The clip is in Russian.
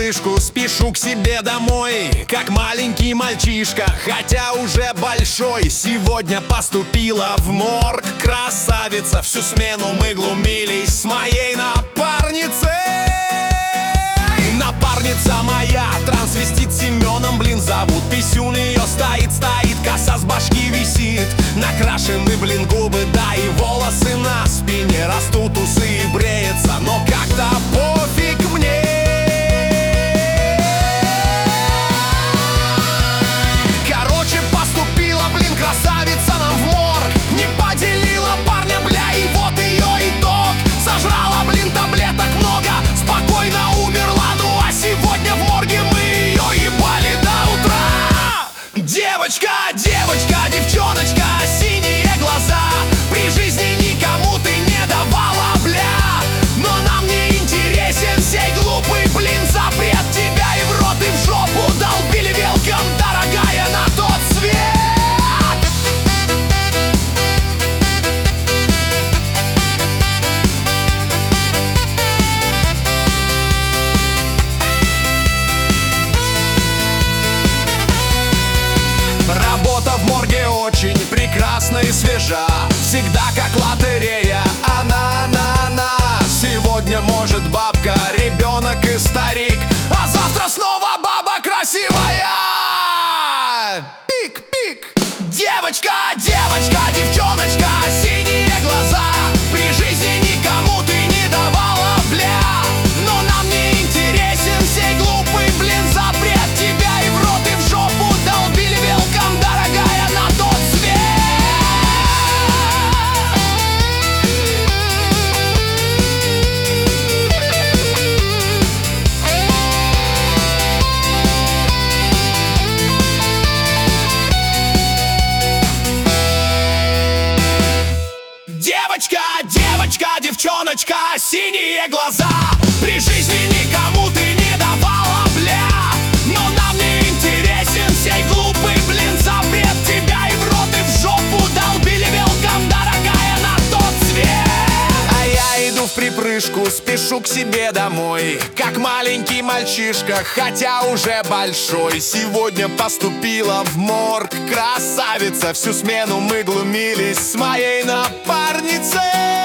припрыжку спешу к себе домой, как маленький мальчишка, хотя уже большой. Сегодня поступила в морг красавица. Всю смену мы глумились с моей напарницей. Напарница моя, трансвестит Семеном, блин, зовут. Писюн ее стоит, коса с башки висит. Накрашены, блин, губы, да и волосы на спине растут, усы и бреется, но как-то пофиг мне. Короче, поступила, блин, красавица нам в морг. Не поделила парня, бля, и вот ее итог. Сожрала, блин, таблеток много, спокойно умерла. Ну а сегодня в морге мы ее ебали до утра. Девочка, девочка, девчоночка, синие глаза. При жизни никому ты не давала, бля. Но нам не интересен сей глупый, блин, запрет. Тебя и в рот, и в жопу долбили. Велком, дорогая, на тот свет. Работа в морге очень прекрасна и свежа. Всегда как лотерея, она. Сегодня может бабка, ребенок и старик, а завтра снова баба красивая. Пик-пик. Девочка, девочка, девчоночка, синие глаза. При жизни никому ты не давала, бля. Но нам не интересен сей глупый, блин, запрет. Тебя и в рот, и в жопу долбили. Велком, дорогая, на тот свет. Девочка, девочка, девчоночка, синие глаза. При жизни никому ты не давала, бля. Но нам не интересен сей глупый, блин, запрет. Тебя и в рот, и в жопу долбили. Велком, дорогая, на тот свет. А я иду в припрыжку, спешу к себе домой, как маленький мальчишка, хотя уже большой. Сегодня поступила в морг красавица. Всю смену мы глумились с моей напарницей.